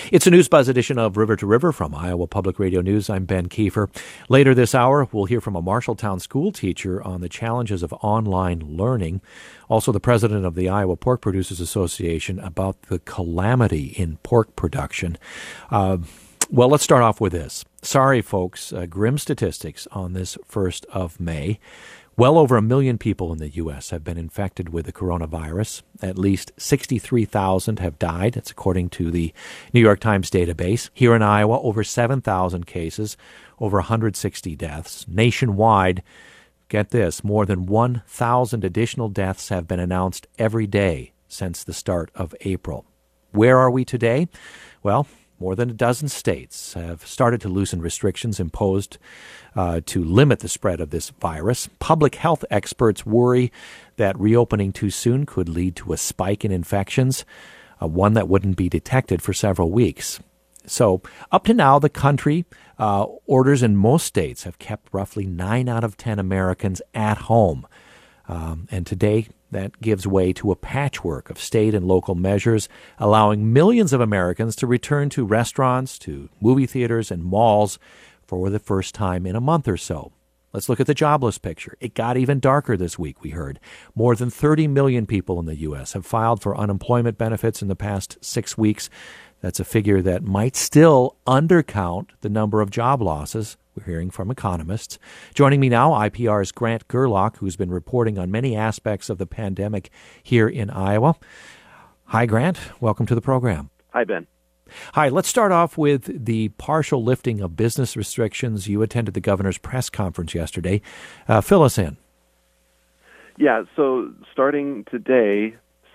It's a News Buzz edition of River to River from Iowa Public Radio News. I'm Ben Kiefer. Later this hour, we'll hear from a Marshalltown school teacher on the challenges of online learning. Also, the president of the Iowa Pork Producers Association about the calamity in pork production. Well, let's start off with this. Sorry, folks, grim statistics on this 1st of May. Well over 1 million people in the U.S. have been infected with the coronavirus. At least 63,000 have died. That's according to the New York Times database. Here in Iowa, over 7,000 cases, over 160 deaths. Nationwide, get this, more than 1,000 additional deaths have been announced every day since the start of April. Where are we today? Well, more than a dozen states have started to loosen restrictions imposed to limit the spread of this virus. Public health experts worry that reopening too soon could lead to a spike in infections, one that wouldn't be detected for several weeks. So up to now, the country, orders in most states have kept roughly 9 out of 10 Americans at home. And today, that gives way to a patchwork of state and local measures, allowing millions of Americans to return to restaurants, to movie theaters, and malls for the first time in a month or so. Let's look at the jobless picture. It got even darker this week, we heard. More than 30 million people in the U.S. have filed for unemployment benefits in the past 6 weeks. That's a figure that might still undercount the number of job losses. We're hearing from economists. Joining me now, IPR's Grant Gerlach, who's been reporting on many aspects of the pandemic here in Iowa. Hi, Grant. Welcome to the program. Hi, Ben. Hi. Let's start off with the partial lifting of business restrictions. You attended the governor's press conference yesterday. Fill us in. Yeah, so starting today,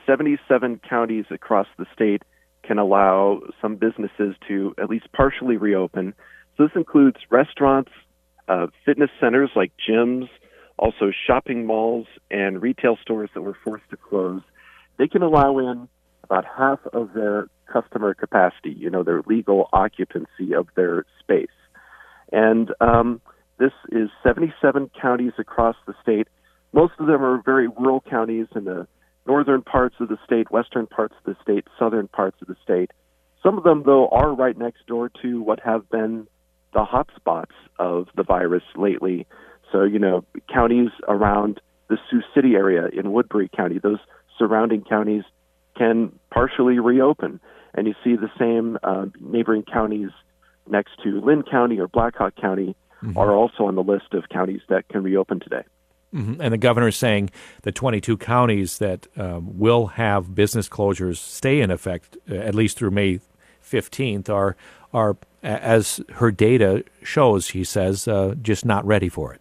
77 counties across the state can allow some businesses to at least partially reopen. So this includes restaurants, fitness centers like gyms, also shopping malls and retail stores that were forced to close. They can allow in about half of their customer capacity, their legal occupancy of their space. And this is 77 counties across the state. Most of them are very rural counties in the northern parts of the state, western parts of the state, southern parts of the state. Some of them, though, are right next door to what have been the hot spots of the virus lately. So, counties around the Sioux City area in Woodbury County, those surrounding counties can partially reopen. And you see the same neighboring counties next to Lynn County or Blackhawk County are also on the list of counties that can reopen today. And the governor is saying the 22 counties that will have business closures stay in effect at least through May 15th are, as her data shows, he says, just not ready for it.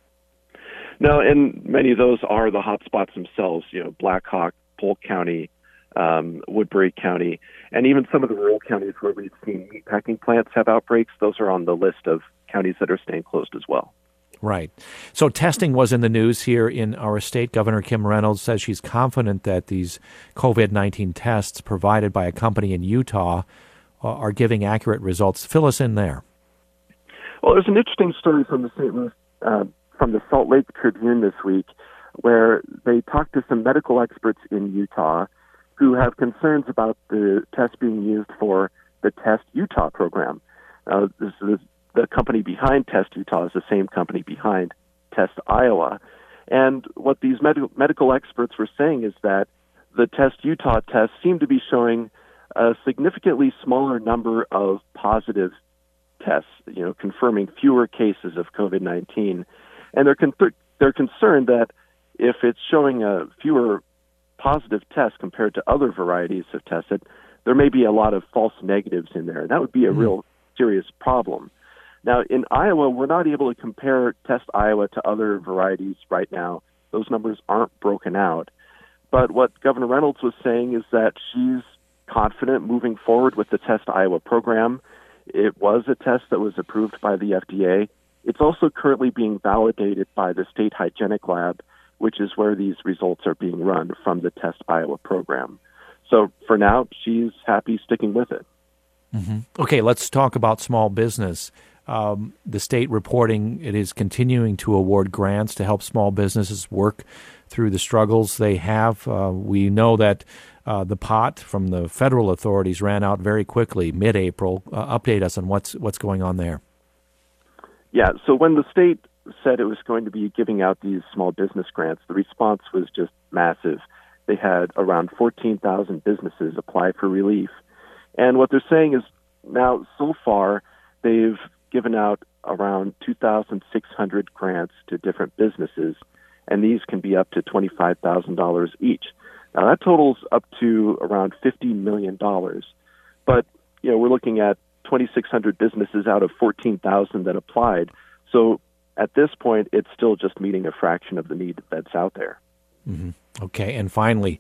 No, and many of those are the hot spots themselves, Blackhawk, Polk County, Woodbury County, and even some of the rural counties where we've seen meatpacking plants have outbreaks. Those are on the list of counties that are staying closed as well. Right. So testing was in the news here in our state. Governor Kim Reynolds says she's confident that these COVID-19 tests provided by a company in Utah are giving accurate results. Fill us in there. Well, there's an interesting story from the Salt Lake Tribune this week, where they talked to some medical experts in Utah who have concerns about the test being used for the Test Utah program. This is the company behind Test Utah is the same company behind Test Iowa. And what these medical experts were saying is that the Test Utah tests seem to be showing a significantly smaller number of positive tests, confirming fewer cases of COVID-19. And they're concerned that if it's showing fewer positive tests compared to other varieties of tests, that there may be a lot of false negatives in there. And that would be a real serious problem. Now, in Iowa, we're not able to compare Test Iowa to other varieties right now. Those numbers aren't broken out. But what Governor Reynolds was saying is that she's confident moving forward with the Test Iowa program. It was a test that was approved by the FDA. It's also currently being validated by the State Hygienic Lab, which is where these results are being run from the Test Iowa program. So for now, she's happy sticking with it. Okay, let's talk about small business. The state reporting it is continuing to award grants to help small businesses work through the struggles they have. We know that the pot from the federal authorities ran out very quickly, mid-April. Update us on what's going on there. Yeah, so when the state said it was going to be giving out these small business grants, the response was just massive. They had around 14,000 businesses apply for relief. And what they're saying is now, so far, they've given out around 2,600 grants to different businesses, and these can be up to $25,000 each. Now, that totals up to around $50 million. But, we're looking at 2,600 businesses out of 14,000 that applied. So at this point, it's still just meeting a fraction of the need that's out there. Mm-hmm. Okay, and finally,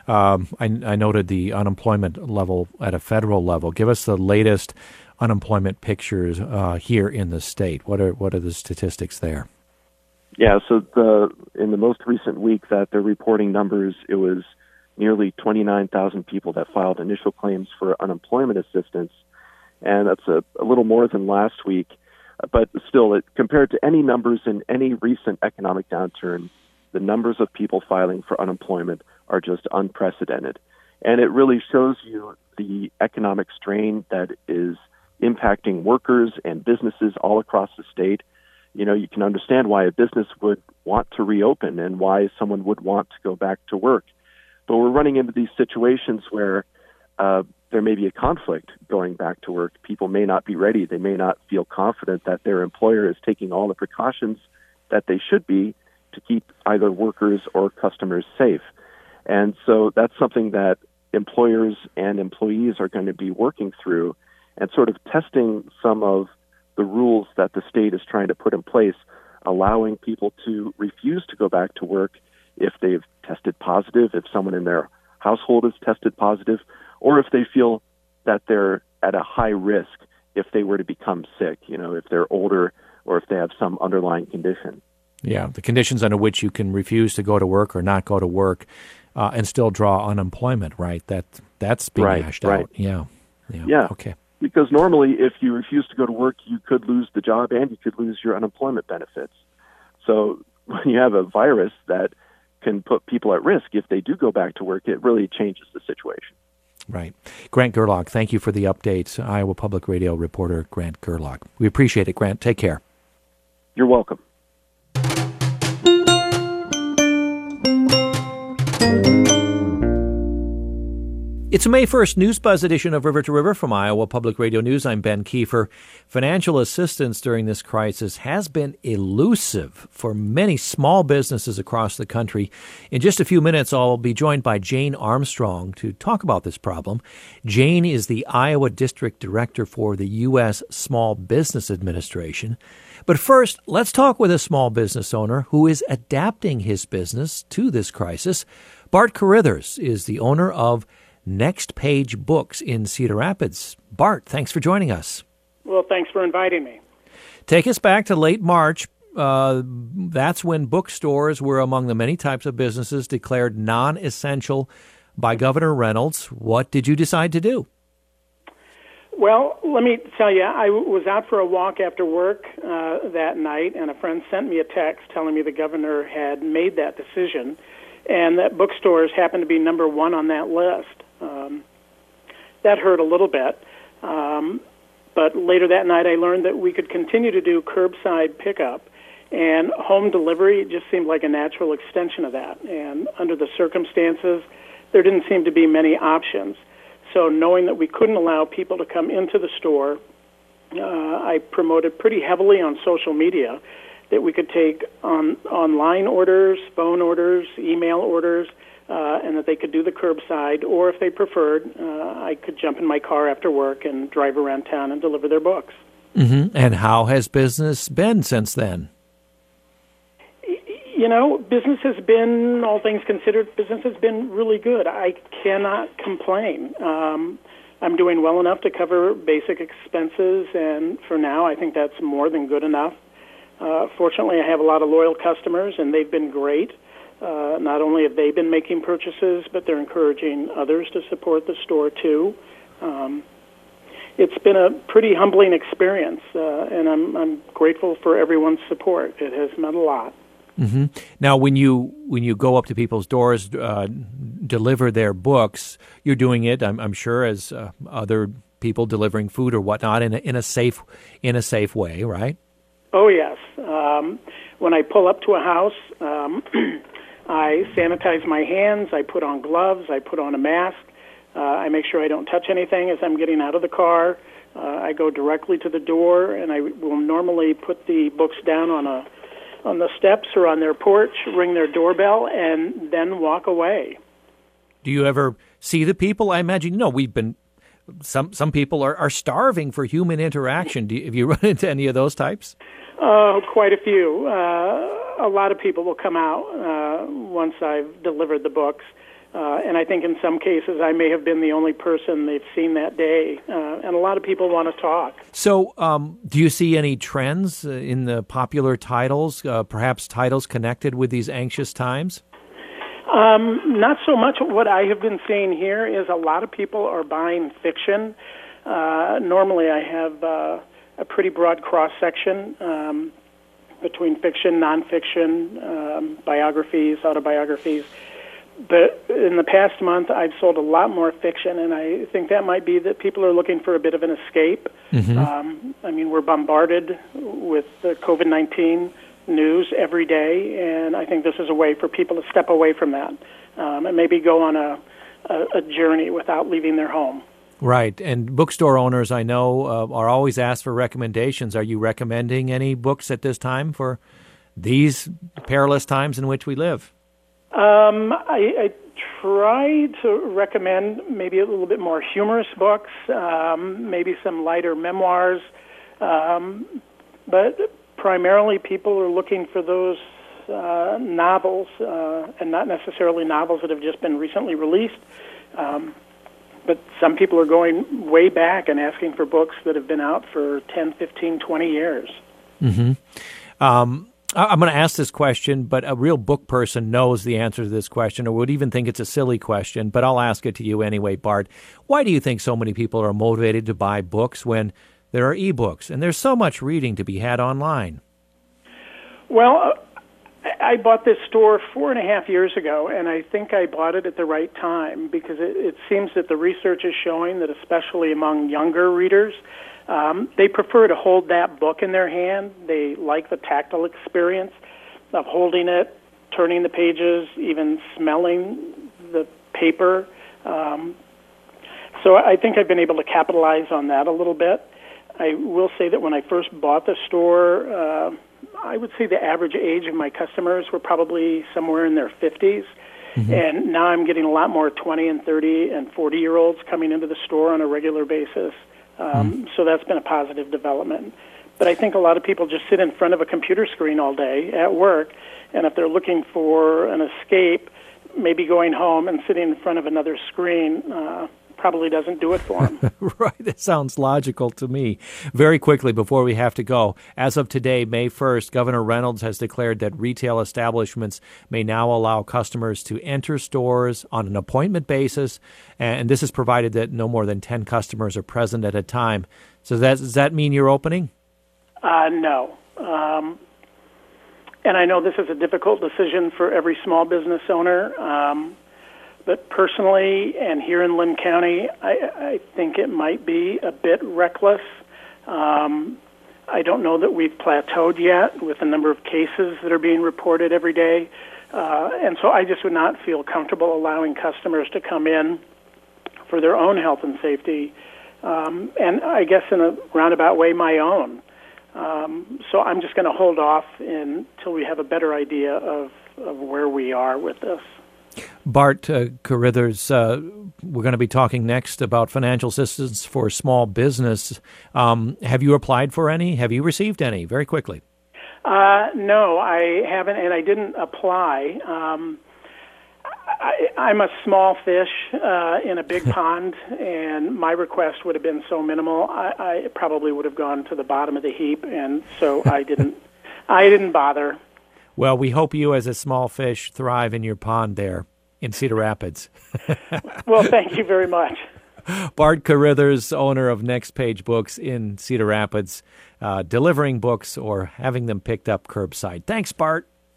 I noted the unemployment level at a federal level. Give us the latest unemployment pictures here in the state. What are the statistics there? Yeah, so in the most recent week that they're reporting numbers, it was nearly 29,000 people that filed initial claims for unemployment assistance, and that's a little more than last week. But still, compared to any numbers in any recent economic downturn, the numbers of people filing for unemployment are just unprecedented. And it really shows you the economic strain that is impacting workers and businesses all across the state. You can understand why a business would want to reopen and why someone would want to go back to work. But we're running into these situations where there may be a conflict going back to work. People may not be ready. They may not feel confident that their employer is taking all the precautions that they should be to keep either workers or customers safe. And so that's something that employers and employees are going to be working through and sort of testing some of the rules that the state is trying to put in place, allowing people to refuse to go back to work if they've tested positive, if someone in their household has tested positive, or if they feel that they're at a high risk if they were to become sick, if they're older or if they have some underlying condition. Yeah, the conditions under which you can refuse to go to work or not go to work and still draw unemployment, right? That's being hashed out. Yeah. Okay. Because normally if you refuse to go to work, you could lose the job and you could lose your unemployment benefits. So when you have a virus that can put people at risk if they do go back to work, it really changes the situation. Right. Grant Gerlach, thank you for the updates. Iowa Public Radio reporter Grant Gerlach. We appreciate it, Grant. Take care. You're welcome. It's a May 1st News Buzz edition of River to River from Iowa Public Radio News. I'm Ben Kiefer. Financial assistance during this crisis has been elusive for many small businesses across the country. In just a few minutes, I'll be joined by Jane Armstrong to talk about this problem. Jane is the Iowa District Director for the U.S. Small Business Administration. But first, let's talk with a small business owner who is adapting his business to this crisis. Bart Carithers is the owner of Next Page Books in Cedar Rapids. Bart, thanks for joining us. Well, thanks for inviting me. Take us back to late March. That's when bookstores were among the many types of businesses declared non-essential by Governor Reynolds. What did you decide to do? Well, let me tell you, I was out for a walk after work that night, and a friend sent me a text telling me the governor had made that decision, and that bookstores happened to be number one on that list. That hurt a little bit. But later that night, I learned that we could continue to do curbside pickup, and home delivery just seemed like a natural extension of that. And under the circumstances, there didn't seem to be many options. So knowing that we couldn't allow people to come into the store, I promoted pretty heavily on social media that we could take online orders, phone orders, email orders, and that they could do the curbside, or if they preferred, I could jump in my car after work and drive around town and deliver their books. Mm-hmm. And how has business been since then? Business has been, all things considered, business has been really good. I cannot complain. I'm doing well enough to cover basic expenses, and for now, I think that's more than good enough. Fortunately, I have a lot of loyal customers, and they've been great. Not only have they been making purchases, but they're encouraging others to support the store, too. It's been a pretty humbling experience, and I'm grateful for everyone's support. It has meant a lot. Mm-hmm. Now, when you go up to people's doors, deliver their books, you're doing it, I'm sure, as other people delivering food or whatnot in a safe way, right? Oh yes. When I pull up to a house, I sanitize my hands. I put on gloves. I put on a mask. I make sure I don't touch anything as I'm getting out of the car. I go directly to the door, and I will normally put the books down on the steps or on their porch, ring their doorbell, and then walk away. Do you ever see the people? I imagine, some people are starving for human interaction. Have you run into any of those types? Quite a few. A lot of people will come out once I've delivered the books. And I think in some cases I may have been the only person they've seen that day. And a lot of people want to talk. So do you see any trends in the popular titles, perhaps titles connected with these anxious times? Not so much. What I have been seeing here is a lot of people are buying fiction. Normally I have a pretty broad cross-section between fiction, nonfiction, biographies, autobiographies. But in the past month, I've sold a lot more fiction, and I think that might be that people are looking for a bit of an escape. Mm-hmm. We're bombarded with the COVID-19 news every day, and I think this is a way for people to step away from that and maybe go on a journey without leaving their home. Right, and bookstore owners, I know, are always asked for recommendations. Are you recommending any books at this time for these perilous times in which we live? I try to recommend maybe a little bit more humorous books, maybe some lighter memoirs, but primarily people are looking for those novels, and not necessarily novels that have just been recently released, but some people are going way back and asking for books that have been out for 10, 15, 20 years. Mm-hmm. I'm going to ask this question, but a real book person knows the answer to this question or would even think it's a silly question, but I'll ask it to you anyway, Bart. Why do you think so many people are motivated to buy books when there are ebooks and there's so much reading to be had online? Well, I bought this store 4.5 years ago, and I think I bought it at the right time because it seems that the research is showing that especially among younger readers, they prefer to hold that book in their hand. They like the tactile experience of holding it, turning the pages, even smelling the paper. So I think I've been able to capitalize on that a little bit. I will say that when I first bought the store, I would say the average age of my customers were probably somewhere in their 50s. Mm-hmm. And now I'm getting a lot more 20 and 30 and 40-year-olds coming into the store on a regular basis. So that's been a positive development. But I think a lot of people just sit in front of a computer screen all day at work, and if they're looking for an escape, maybe going home and sitting in front of another screen probably doesn't do it for them. Right. That sounds logical to me. Very quickly, before we have to go, as of today, May 1st, Governor Reynolds has declared that retail establishments may now allow customers to enter stores on an appointment basis, and this is provided that no more than 10 customers are present at a time. So does that mean you're opening? No. And I know this is a difficult decision for every small business owner, but personally, and here in Linn County, I think it might be a bit reckless. I don't know that we've plateaued yet with the number of cases that are being reported every day. And so I just would not feel comfortable allowing customers to come in for their own health and safety, and I guess in a roundabout way, my own. So I'm just going to hold off until we have a better idea of where we are with this. Bart Carithers, we're going to be talking next about financial assistance for small business. Have you applied for any? Have you received any? Very quickly. No, I haven't, and I didn't apply. I'm a small fish in a big pond, and my request would have been so minimal, I probably would have gone to the bottom of the heap, and so I didn't bother. Well, we hope you as a small fish thrive in your pond there in Cedar Rapids. Well, thank you very much. Bart Carithers, owner of Next Page Books in Cedar Rapids, delivering books or having them picked up curbside. Thanks, Bart.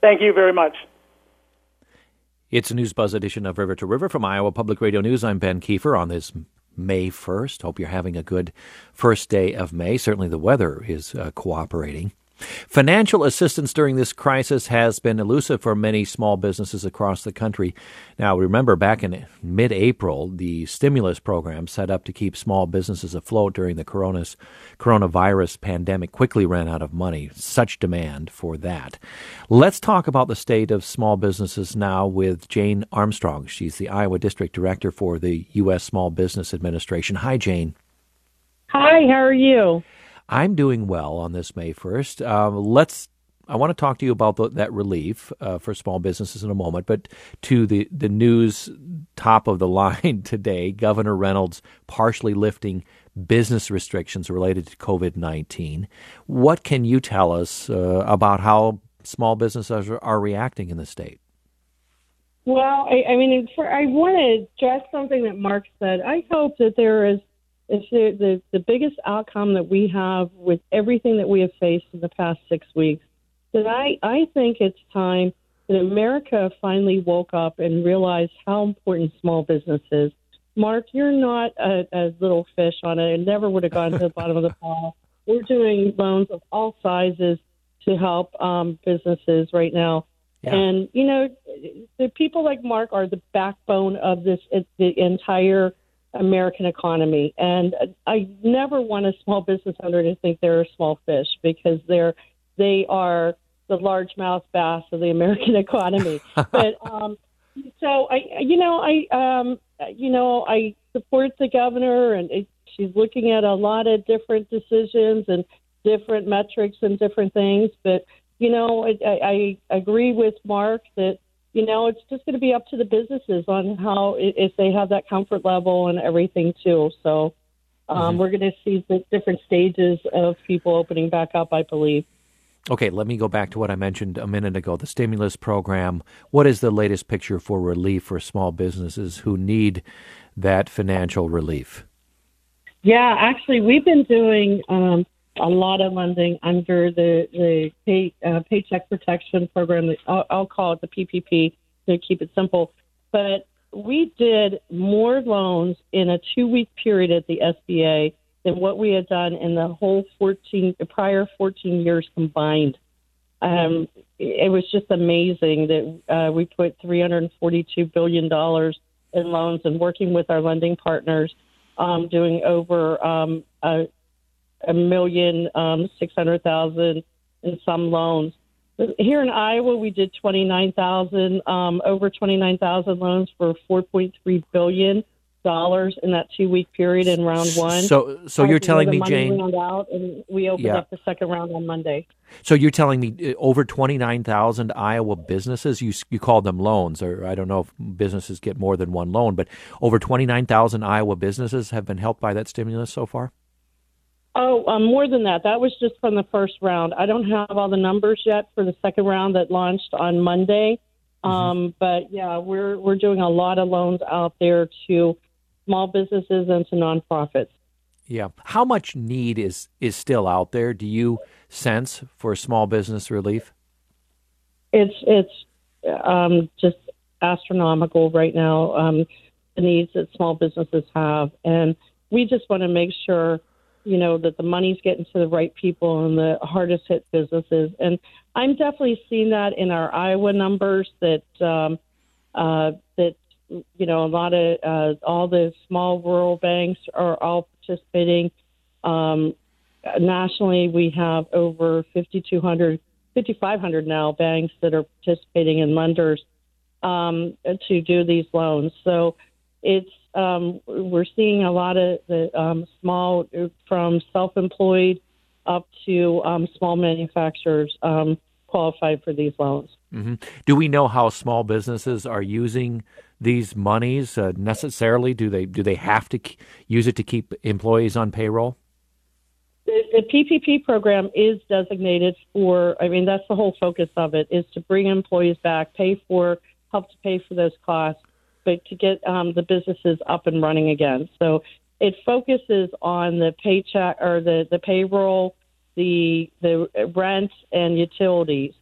Thank you very much. It's a News Buzz edition of River to River from Iowa Public Radio News. I'm Ben Kiefer on this May 1st. Hope you're having a good first day of May. Certainly the weather is cooperating. Financial assistance during this crisis has been elusive for many small businesses across the country. Now, remember, back in mid-April, the stimulus program set up to keep small businesses afloat during the coronavirus pandemic quickly ran out of money. Such demand for that. Let's talk about the state of small businesses now with Jane Armstrong. She's the Iowa District Director for the U.S. Small Business Administration. Hi, Jane. Hi, how are you? I'm doing well on this May 1st. I want to talk to you about that relief for small businesses in a moment, but to the news top of the line today, Governor Reynolds partially lifting business restrictions related to COVID-19. What can you tell us about how small businesses are reacting in the state? Well, I want to address something that Mark said. I hope that the biggest outcome that we have with everything that we have faced in the past 6 weeks, that I think it's time that America finally woke up and realized how important small business is. Mark, you're not a little fish on it. It never would have gone to the bottom of the pile. We're doing loans of all sizes to help businesses right now. Yeah. And, the people like Mark are the backbone of the entire American economy. And I never want a small business owner to think they're a small fish, because they are the largemouth bass of the American economy. But so I support the governor, and she's looking at a lot of different decisions and different metrics and different things. But I agree with Mark that it's just going to be up to the businesses on how, if they have that comfort level and everything too. So we're going to see the different stages of people opening back up, I believe. Okay, let me go back to what I mentioned a minute ago, the stimulus program. What is the latest picture for relief for small businesses who need that financial relief? Yeah, actually, we've been doing a lot of lending under the Paycheck Protection Program. I'll call it the PPP to keep it simple. But we did more loans in a 2-week period at the SBA than what we had done in the whole prior 14 years combined. It was just amazing that we put $342 billion in loans, and working with our lending partners, doing over $1,600,000 in some loans. Here in Iowa, we did over 29,000 loans for $4.3 billion in that 2-week period in round one. So you're telling me, Jane, round out, and we opened up the second round on Monday. So you're telling me over 29,000 Iowa businesses, you called them loans, or I don't know if businesses get more than one loan, but over 29,000 Iowa businesses have been helped by that stimulus so far? Oh, more than that. That was just from the first round. I don't have all the numbers yet for the second round that launched on Monday. But yeah, we're doing a lot of loans out there to small businesses and to nonprofits. Yeah. How much need is still out there, do you sense, for small business relief? It's just astronomical right now, the needs that small businesses have. And we just want to make sure, that the money's getting to the right people and the hardest hit businesses. And I'm definitely seeing that in our Iowa numbers that a lot of all the small rural banks are all participating. Nationally, we have over 5,500 now banks that are participating in lenders to do these loans. So it's we're seeing a lot of the small, from self-employed up to small manufacturers qualify for these loans. Mm-hmm. Do we know how small businesses are using these monies necessarily? Do they have to use it to keep employees on payroll? The PPP program is designated for, that's the whole focus of it, is to bring employees back, help to pay for those costs, but to get the businesses up and running again. So it focuses on the paycheck or the payroll, the rent and utilities.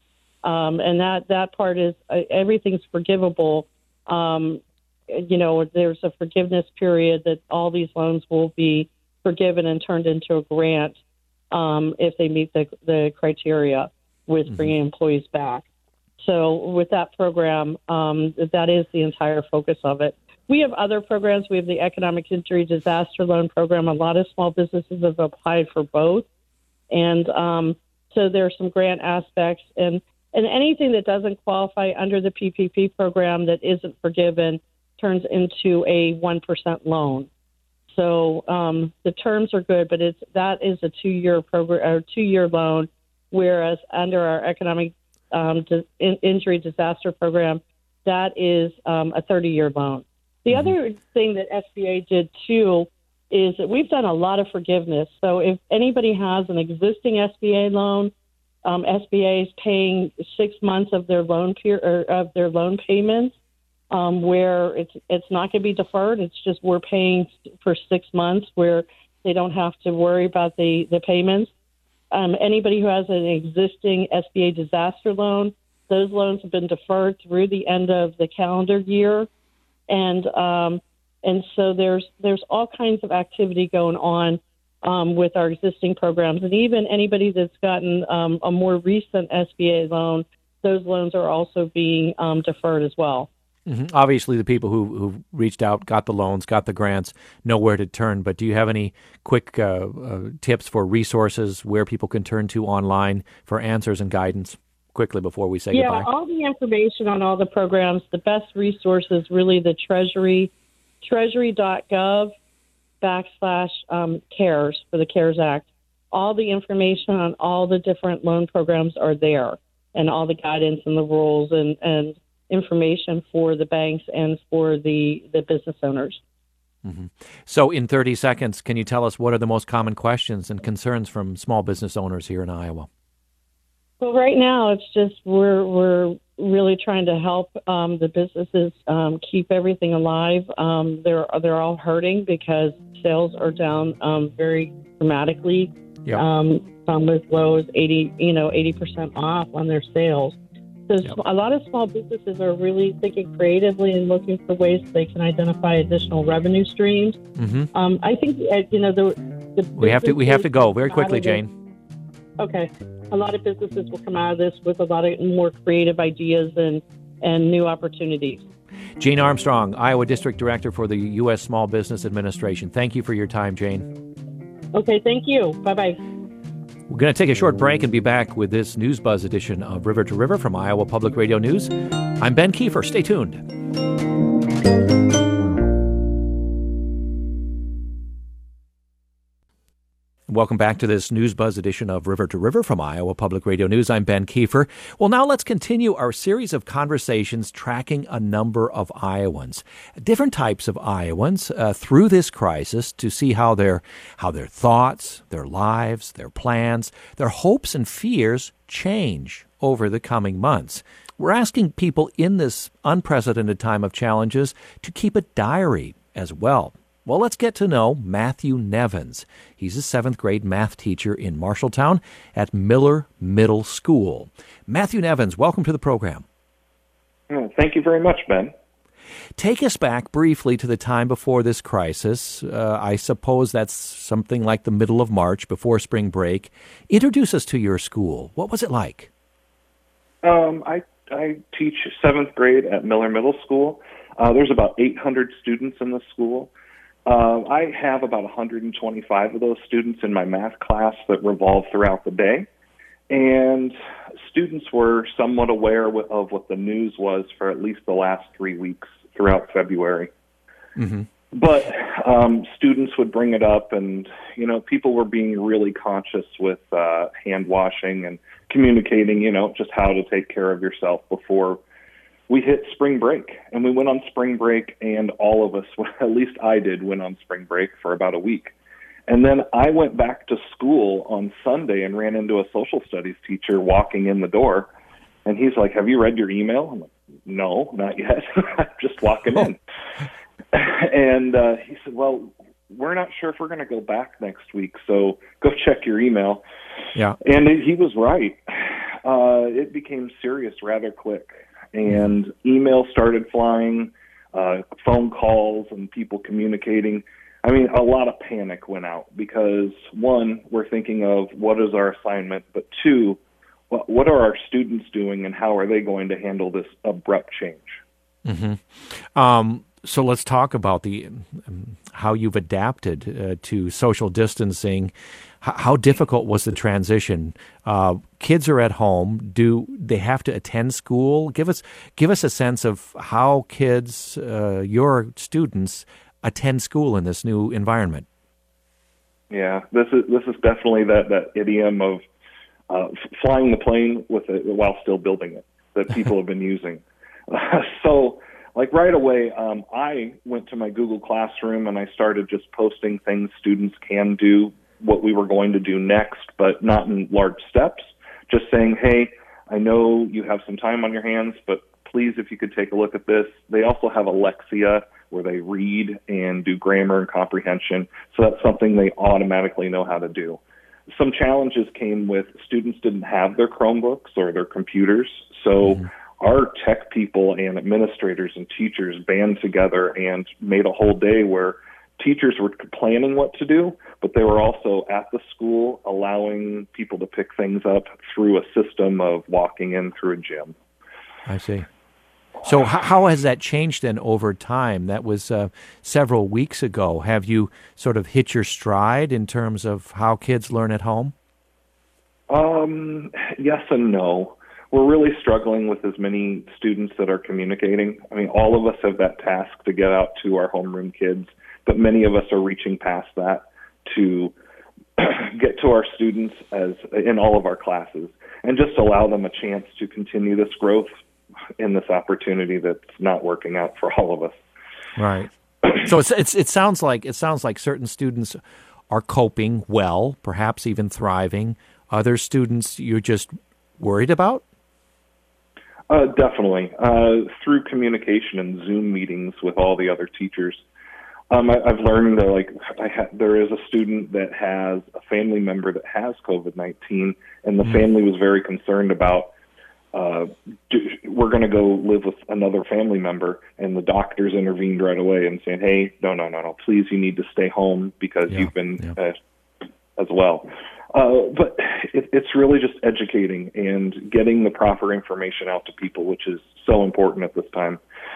And that part is everything's forgivable. There's a forgiveness period that all these loans will be forgiven and turned into a grant if they meet the criteria with bringing employees back. So with that program, that is the entire focus of it. We have other programs. We have the Economic Injury Disaster Loan Program. A lot of small businesses have applied for both. And so there are some grant aspects. And anything that doesn't qualify under the PPP program that isn't forgiven turns into a 1% loan. So the terms are good, but that is a 2-year program or 2-year loan, whereas under our Economic Injury Disaster Program, that is a 30-year loan. The other thing that SBA did, too, is that we've done a lot of forgiveness. So if anybody has an existing SBA loan, SBA is paying 6 months of their loan payments, where it's not going to be deferred. It's just we're paying for 6 months where they don't have to worry about the payments. Anybody who has an existing SBA disaster loan, those loans have been deferred through the end of the calendar year. And so there's all kinds of activity going on with our existing programs. And even anybody that's gotten a more recent SBA loan, those loans are also being deferred as well. Mm-hmm. Obviously, the people who reached out, got the loans, got the grants, know where to turn. But do you have any quick tips for resources where people can turn to online for answers and guidance quickly before we say goodbye? Yeah, all the information on all the programs, the best resource is really the treasury.gov/CARES for the CARES Act. All the information on all the different loan programs are there, and all the guidance and the rules and information for the banks and for the business owners. Mm-hmm. So in 30 seconds, can you tell us what are the most common questions and concerns from small business owners here in Iowa? Well, right now it's just we're really trying to help the businesses keep everything alive. They're all hurting because sales are down very dramatically. Yep. Some as low as 80% off on their sales. So a lot of small businesses are really thinking creatively and looking for ways they can identify additional revenue streams. Mm-hmm. I think we have to go very quickly, Jane. Okay. A lot of businesses will come out of this with a lot of more creative ideas and new opportunities. Jane Armstrong, Iowa District Director for the U.S. Small Business Administration. Thank you for your time, Jane. Okay, thank you. Bye-bye. We're going to take a short break and be back with this News Buzz edition of River to River from Iowa Public Radio News. I'm Ben Kiefer. Stay tuned. Welcome back to this News Buzz edition of River to River from Iowa Public Radio News. I'm Ben Kiefer. Well, now let's continue our series of conversations tracking a number of Iowans, different types of Iowans through this crisis to see how their thoughts, their lives, their plans, their hopes and fears change over the coming months. We're asking people in this unprecedented time of challenges to keep a diary as well. Well, let's get to know Matthew Nevins. He's a 7th grade math teacher in Marshalltown at Miller Middle School. Matthew Nevins, welcome to the program. Thank you very much, Ben. Take us back briefly to the time before this crisis. I suppose that's something like the middle of March, before spring break. Introduce us to your school. What was it like? I teach 7th grade at Miller Middle School. There's about 800 students in the school. I have about 125 of those students in my math class that revolve throughout the day. And students were somewhat aware of what the news was for at least the last 3 weeks throughout February. Mm-hmm. But students would bring it up, and, people were being really conscious with hand washing and communicating, just how to take care of yourself before we hit spring break. And we went on spring break, and all of us, at least I did, went on spring break for about a week. And then I went back to school on Sunday and ran into a social studies teacher walking in the door. And he's like, "Have you read your email?" I'm like, "No, not yet." I'm just walking in. And he said, "Well, we're not sure if we're going to go back next week, so go check your email." Yeah. And he was right. it became serious rather quick, and emails started flying, phone calls, and people communicating. I mean, a lot of panic went out because, one, we're thinking of what is our assignment, but two, what are our students doing and how are they going to handle this abrupt change? Mm-hmm. So let's talk about how you've adapted to social distancing. How difficult was the transition? Kids are at home. Do they have to attend school? Give us a sense of how kids, your students, attend school in this new environment. Yeah, this is definitely that idiom of flying the plane with it while still building it that people have been using. So, like right away, I went to my Google Classroom and I started just posting things students can do, what we were going to do next, but not in large steps. Just saying, hey, I know you have some time on your hands, but please, if you could take a look at this. They also have Alexia, where they read and do grammar and comprehension. So that's something they automatically know how to do. Some challenges came with students didn't have their Chromebooks or their computers. So our tech people and administrators and teachers band together and made a whole day where teachers were planning what to do, but they were also at the school allowing people to pick things up through a system of walking in through a gym. I see. So how has that changed then over time? That was several weeks ago. Have you sort of hit your stride in terms of how kids learn at home? Yes and no. We're really struggling with as many students that are communicating. I mean, all of us have that task to get out to our homeroom kids, but many of us are reaching past that to get to our students as in all of our classes and just allow them a chance to continue this growth in this opportunity that's not working out for all of us. Right. So it sounds like certain students are coping well, perhaps even thriving. Other students you're just worried about? Definitely. Through communication and Zoom meetings with all the other teachers, I've learned that there is a student that has a family member that has COVID-19, and the family was very concerned about we're going to go live with another family member, and the doctors intervened right away and saying, hey, no, please, you need to stay home because you've been as well. But it's really just educating and getting the proper information out to people, which is so important at this time,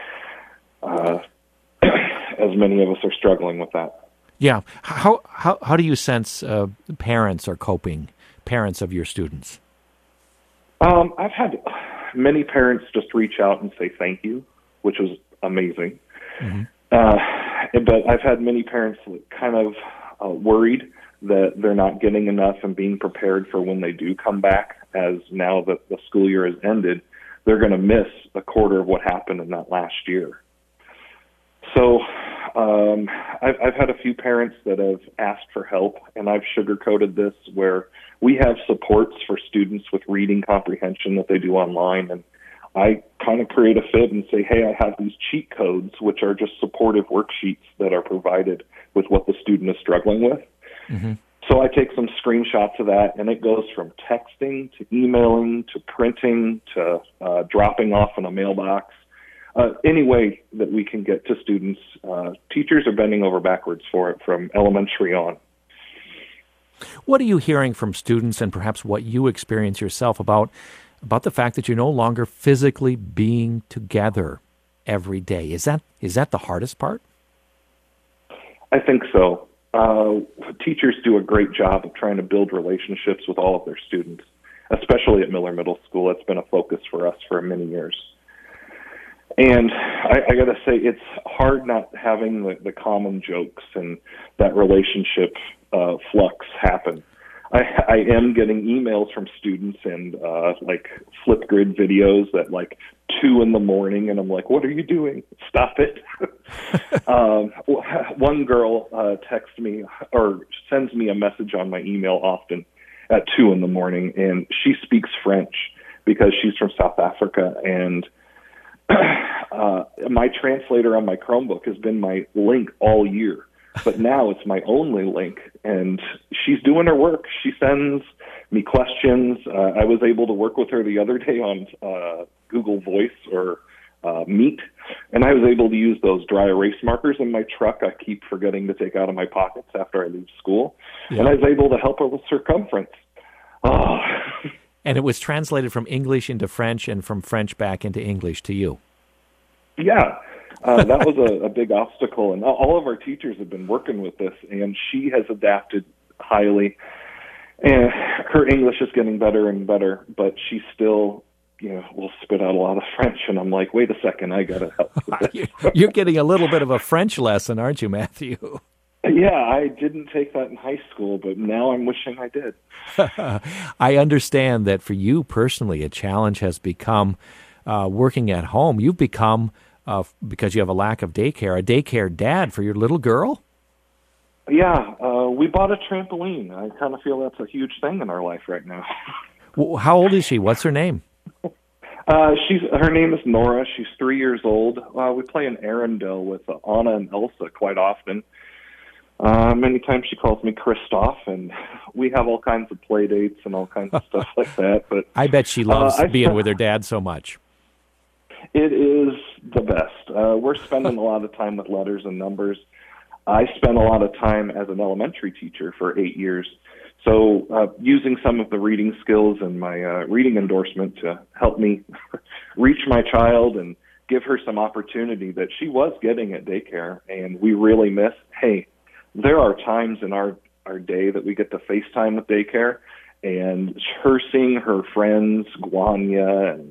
as many of us are struggling with that. Yeah. How do you sense parents are coping, parents of your students? I've had many parents just reach out and say thank you, which was amazing. But I've had many parents kind of worried that they're not getting enough and being prepared for when they do come back, as now that the school year has ended, they're going to miss a quarter of what happened in that last year. So I've had a few parents that have asked for help, and I've sugarcoated this where we have supports for students with reading comprehension that they do online, and I kind of create a fib and say, hey, I have these cheat codes, which are just supportive worksheets that are provided with what the student is struggling with. So I take some screenshots of that, and it goes from texting to emailing to printing to dropping off in a mailbox. Any way that we can get to students. Teachers are bending over backwards for it from elementary on. What are you hearing from students, and perhaps what you experience yourself about the fact that you're no longer physically being together every day? Is that the hardest part? I think so. Teachers do a great job of trying to build relationships with all of their students, especially at Miller Middle School. It's been a focus for us for many years. And I got to say, it's hard not having the common jokes and that relationship flux happen. I am getting emails from students and Flipgrid videos that 2 a.m, and I'm like, what are you doing? Stop it. One girl texts me or sends me a message on my email often at 2 a.m, and she speaks French because she's from South Africa, and my translator on my Chromebook has been my link all year, but now it's my only link, and she's doing her work. She sends me questions. I was able to work with her the other day on Google Voice or Meet, and I was able to use those dry erase markers in my truck I keep forgetting to take out of my pockets after I leave school. Yeah. And I was able to help her with circumference. Oh. And it was translated from English into French and from French back into English to you. Yeah, that was a big obstacle. And all of our teachers have been working with this, and she has adapted highly. And her English is getting better and better, but she still, will spit out a lot of French. And I'm like, wait a second, I got to help with this. You're getting a little bit of a French lesson, aren't you, Matthew? Yeah, I didn't take that in high school, but now I'm wishing I did. I understand that for you personally, a challenge has become working at home. You've become, because you have a lack of daycare, a daycare dad for your little girl? Yeah, we bought a trampoline. I kind of feel that's a huge thing in our life right now. Well, how old is she? What's her name? Her name is Nora. She's 3 years old. We play in Arundel with Anna and Elsa quite often. Many times she calls me Christoph, and we have all kinds of play dates and all kinds of stuff like that. But I bet she loves being with her dad so much. It is the best. We're spending a lot of time with letters and numbers. I spent a lot of time as an elementary teacher for 8 years. So using some of the reading skills and my reading endorsement to help me reach my child and give her some opportunity that she was getting at daycare, and we really miss. Hey, there are times in our day that we get to FaceTime with daycare, and her seeing her friends, Guanya and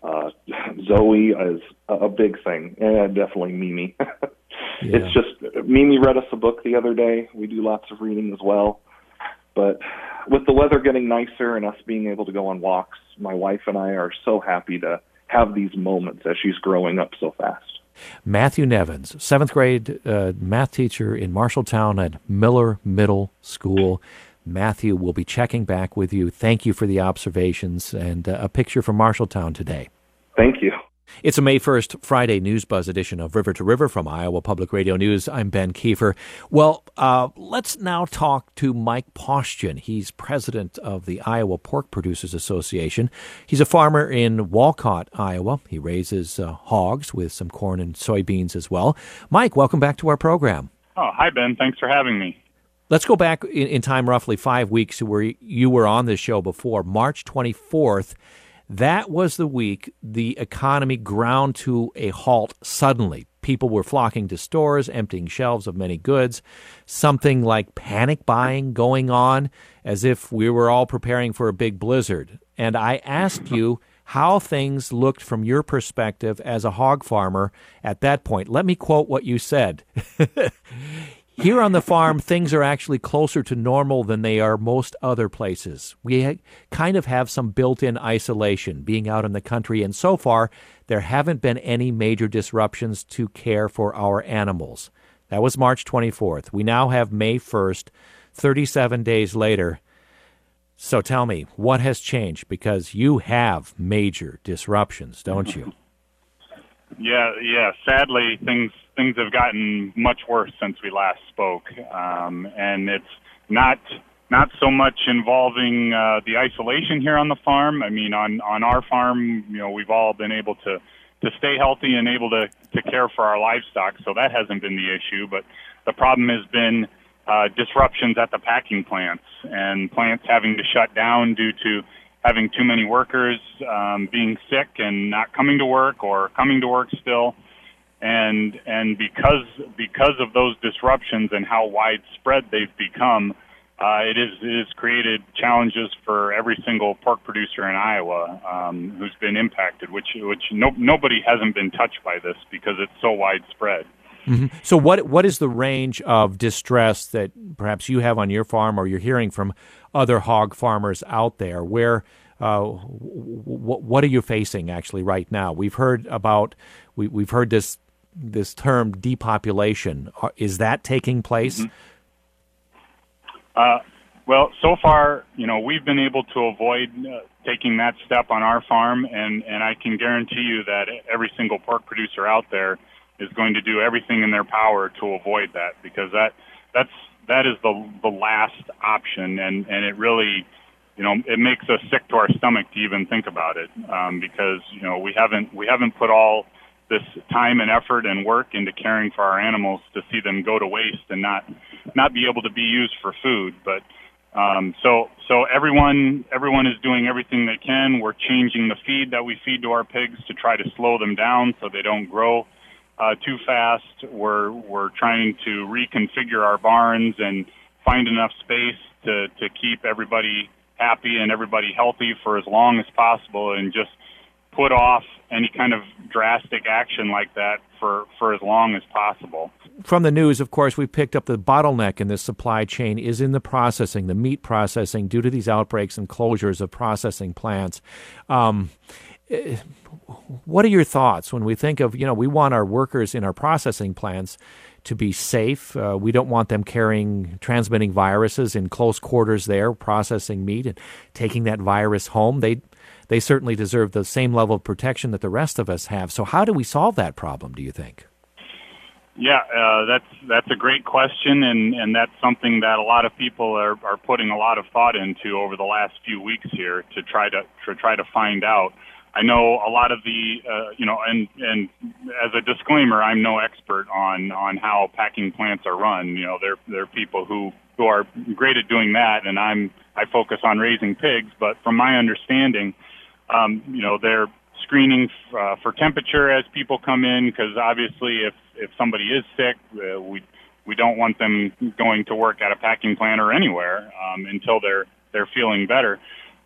Zoe, is a big thing, and definitely Mimi. Yeah. It's just, Mimi read us a book the other day. We do lots of reading as well. But with the weather getting nicer and us being able to go on walks, my wife and I are so happy to have these moments as she's growing up so fast. Matthew Nevins, 7th grade math teacher in Marshalltown at Miller Middle School. Matthew will be checking back with you. Thank you for the observations and a picture from Marshalltown today. Thank you. It's a May 1st Friday News Buzz edition of River to River from Iowa Public Radio News. I'm Ben Kiefer. Well, let's now talk to Mike Postian. He's president of the Iowa Pork Producers Association. He's a farmer in Walcott, Iowa. He raises hogs with some corn and soybeans as well. Mike, welcome back to our program. Oh, hi, Ben. Thanks for having me. Let's go back in time roughly 5 weeks to where you were on this show before, March 24th. That was the week the economy ground to a halt suddenly. People were flocking to stores, emptying shelves of many goods, something like panic buying going on, as if we were all preparing for a big blizzard. And I asked you how things looked from your perspective as a hog farmer at that point. Let me quote what you said. Here on the farm, things are actually closer to normal than they are most other places. We kind of have some built-in isolation being out in the country, and so far, there haven't been any major disruptions to care for our animals. That was March 24th. We now have May 1st, 37 days later. So tell me, what has changed? Because you have major disruptions, don't you? Yeah. Sadly, things have gotten much worse since we last spoke, and it's not so much involving the isolation here on the farm. I mean, on our farm, we've all been able to stay healthy and able to care for our livestock, so that hasn't been the issue. But the problem has been disruptions at the packing plants, and plants having to shut down due to having too many workers being sick and not coming to work or coming to work still. And because of those disruptions and how widespread they've become, it has created challenges for every single pork producer in Iowa who's been impacted, which nobody hasn't been touched by this because it's so widespread. Mm-hmm. So what is the range of distress that perhaps you have on your farm or you're hearing from other hog farmers out there? Where what are you facing actually right now? We've heard this term depopulation. Is that taking place? Mm-hmm. Well, so far, we've been able to avoid taking that step on our farm, and I can guarantee you that every single pork producer out there is going to do everything in their power to avoid that, because that is the last option, and it really it makes us sick to our stomach to even think about it, because we haven't put all this time and effort and work into caring for our animals to see them go to waste and not be able to be used for food. But so everyone is doing everything they can. We're changing the feed that we feed to our pigs to try to slow them down so they don't grow too fast. We're trying to reconfigure our barns and find enough space to keep everybody happy and everybody healthy for as long as possible, and just put off any kind of drastic action like that for as long as possible. From the news, of course, we picked up the bottleneck in this supply chain is in the processing, the meat processing, due to these outbreaks and closures of processing plants. What are your thoughts when we think of, we want our workers in our processing plants to be safe. We don't want them transmitting viruses in close quarters there, processing meat and taking that virus home. They certainly deserve the same level of protection that the rest of us have. So how do we solve that problem, do you think? Yeah, that's a great question, and that's something that a lot of people are putting a lot of thought into over the last few weeks here to try to find out. I know a lot of the, and as a disclaimer, I'm no expert on how packing plants are run. There are people who are great at doing that, and I focus on raising pigs. But from my understanding, they're screening for temperature as people come in, because obviously if somebody is sick, we don't want them going to work at a packing plant or anywhere until they're feeling better,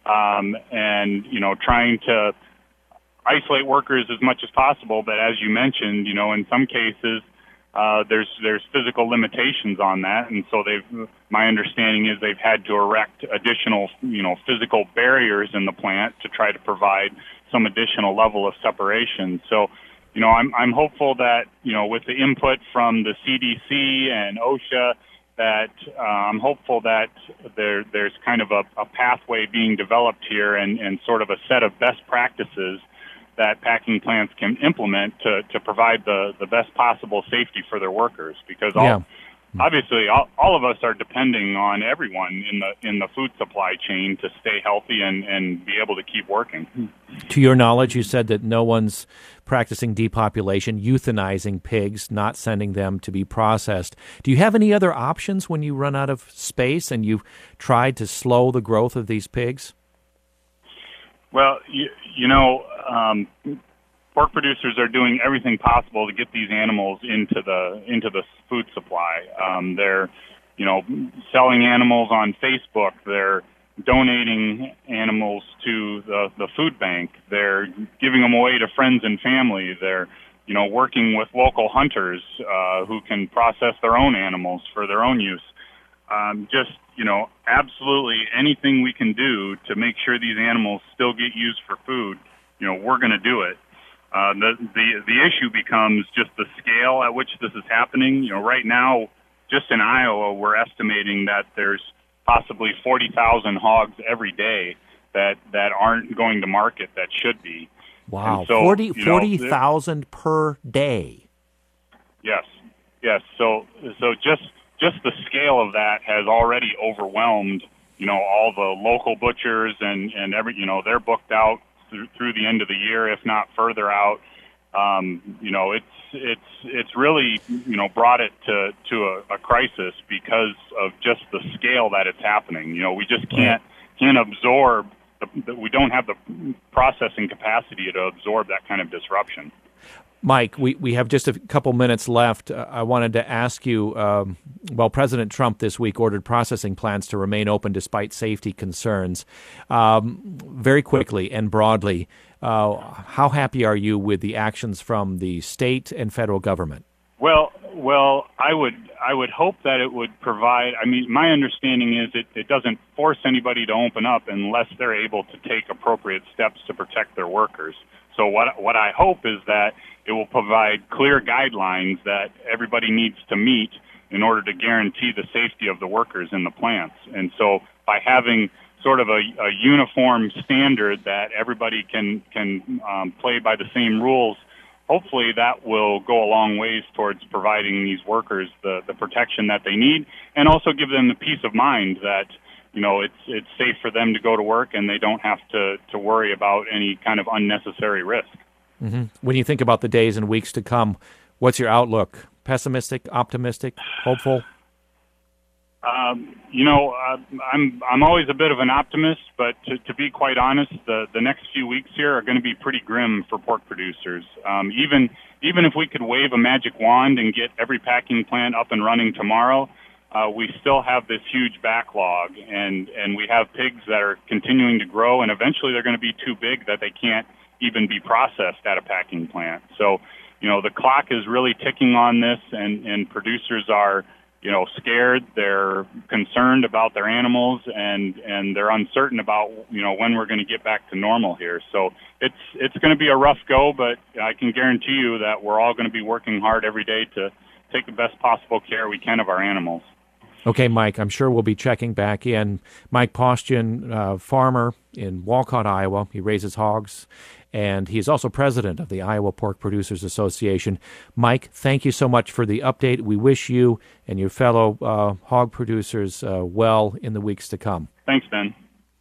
and trying to isolate workers as much as possible. But as you mentioned, in some cases, there's physical limitations on that, and so my understanding is they've had to erect additional, physical barriers in the plant to try to provide some additional level of separation. So, I'm hopeful that, with the input from the CDC and OSHA, that I'm hopeful that there's kind of a pathway being developed here and sort of a set of best practices that packing plants can implement to provide the best possible safety for their workers, because obviously all of us are depending on everyone in the food supply chain to stay healthy and be able to keep working. To your knowledge, you said that no one's practicing depopulation, euthanizing pigs, not sending them to be processed. Do you have any other options when you run out of space and you've tried to slow the growth of these pigs? Well, pork producers are doing everything possible to get these animals into the food supply. They're, selling animals on Facebook. They're donating animals to the food bank. They're giving them away to friends and family. They're, working with local hunters who can process their own animals for their own use. Absolutely anything we can do to make sure these animals still get used for food, we're going to do it. The issue becomes just the scale at which this is happening. Right now, just in Iowa, we're estimating that there's possibly 40,000 hogs every day that aren't going to market that should be. Wow, so, 40,000 per day. Yes. So just the scale of that has already overwhelmed, all the local butchers and they're booked out through the end of the year, if not further out. It's really, brought it to a crisis because of just the scale that it's happening. We just can't absorb, we don't have the processing capacity to absorb that kind of disruption. Mike, we have just a couple minutes left. I wanted to ask you, President Trump this week ordered processing plants to remain open despite safety concerns. Very quickly and broadly, how happy are you with the actions from the state and federal government? Well, I would hope that it would provide. I mean, my understanding is it doesn't force anybody to open up unless they're able to take appropriate steps to protect their workers. So what I hope is that it will provide clear guidelines that everybody needs to meet in order to guarantee the safety of the workers in the plants. And so by having sort of a uniform standard that everybody can play by the same rules, hopefully that will go a long ways towards providing these workers the protection that they need, and also give them the peace of mind that it's safe for them to go to work and they don't have to worry about any kind of unnecessary risk. Mm-hmm. When you think about the days and weeks to come, what's your outlook? Pessimistic, optimistic, hopeful? I'm always a bit of an optimist, but to be quite honest, the next few weeks here are going to be pretty grim for pork producers. Even if we could wave a magic wand and get every packing plant up and running tomorrow, we still have this huge backlog, and we have pigs that are continuing to grow, and eventually they're going to be too big that they can't even be processed at a packing plant. So, the clock is really ticking on this, and producers are, scared. They're concerned about their animals, and they're uncertain about, when we're going to get back to normal here. So it's going to be a rough go, but I can guarantee you that we're all going to be working hard every day to take the best possible care we can of our animals. Okay, Mike, I'm sure we'll be checking back in. Mike Postian, farmer in Walcott, Iowa. He raises hogs, and he is also president of the Iowa Pork Producers Association. Mike, thank you so much for the update. We wish you and your fellow hog producers well in the weeks to come. Thanks, Ben.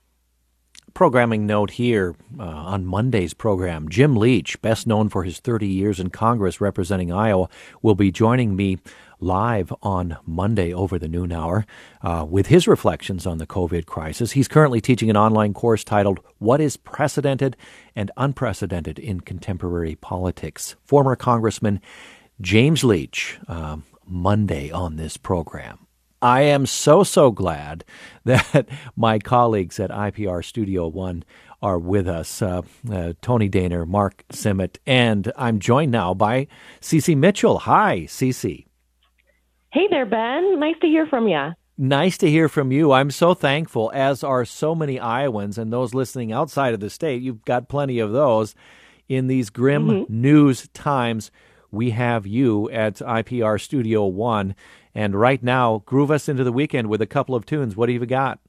Programming note here on Monday's program, Jim Leach, best known for his 30 years in Congress representing Iowa, will be joining me live on Monday over the noon hour with his reflections on the COVID crisis. He's currently teaching an online course titled What is Precedented and Unprecedented in Contemporary Politics? Former Congressman James Leach, Monday on this program. I am so glad that my colleagues at IPR Studio One are with us, Tony Daner, Mark Simmet, and I'm joined now by Cece Mitchell. Hi, Cece. Hey there, Ben. Nice to hear from you. Nice to hear from you. I'm so thankful, as are so many Iowans and those listening outside of the state. You've got plenty of those. In these grim news times, we have you at IPR Studio One. And right now, groove us into the weekend with a couple of tunes. What have you got?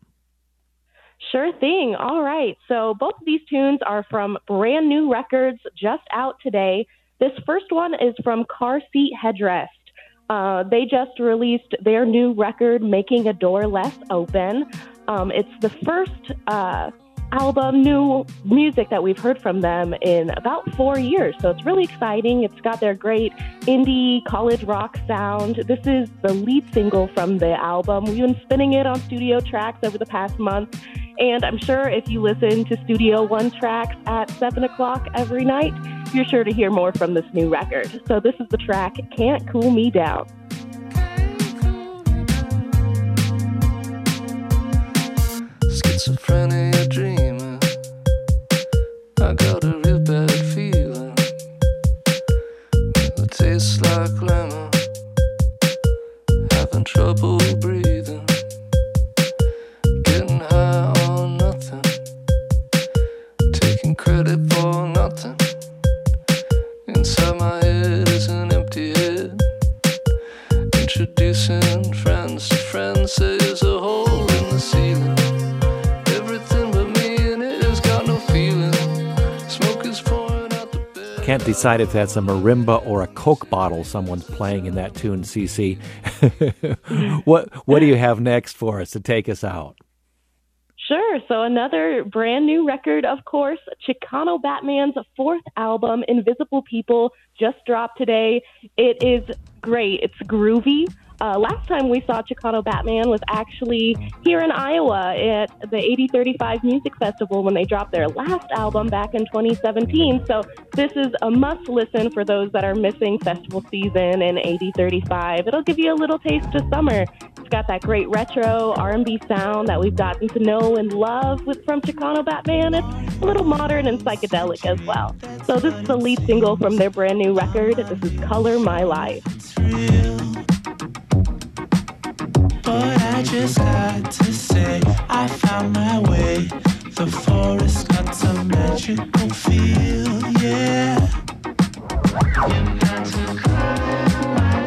Sure thing. All right. So both of these tunes are from brand new records just out today. This first one is from Car Seat Headrest. They just released their new record, Making a Door Less Open. It's the first album, new music that we've heard from them in about 4 years. So it's really exciting. It's got their great indie college rock sound. This is the lead single from the album. We've been spinning it on Studio Tracks over the past month. And I'm sure if you listen to Studio One tracks at 7 o'clock every night, you're sure to hear more from this new record. So this is the track, Can't Cool Me Down. Schizophrenia dreaming, I got a real bad feeling. It tastes like lemon, having trouble breathing, getting high on nothing, taking credit for nothing. Inside my head is an empty head, introducing friends to friends. There's a hole in the ceiling. Can't decide if that's a marimba or a Coke bottle someone's playing in that tune, Cece. What do you have next for us to take us out? Sure. So another brand new record, of course, Chicano Batman's fourth album, Invisible People, just dropped today. It is great. It's groovy. Last time we saw Chicano Batman was actually here in Iowa at the 8035 Music Festival when they dropped their last album back in 2017. So this is a must listen for those that are missing festival season in 8035. It'll give you a little taste of summer. It's got that great retro R&B sound that we've gotten to know and love from Chicano Batman. It's a little modern and psychedelic as well. So this is the lead single from their brand new record. This is Color My Life. But I just got to say, I found my way. The forest got some magical feel, yeah. You got to color my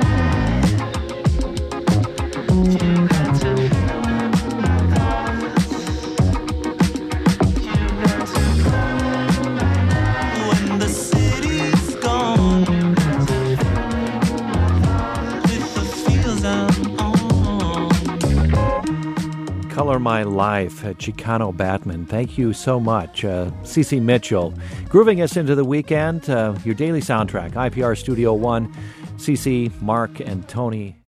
life. You got to fill my thoughts. You got to color my life. When the city's gone, with the feels I'm on. Color My Life, Chicano Batman. Thank you so much. CeCe Mitchell, grooving us into the weekend. Your daily soundtrack, IPR Studio One. CeCe, Mark, and Tony.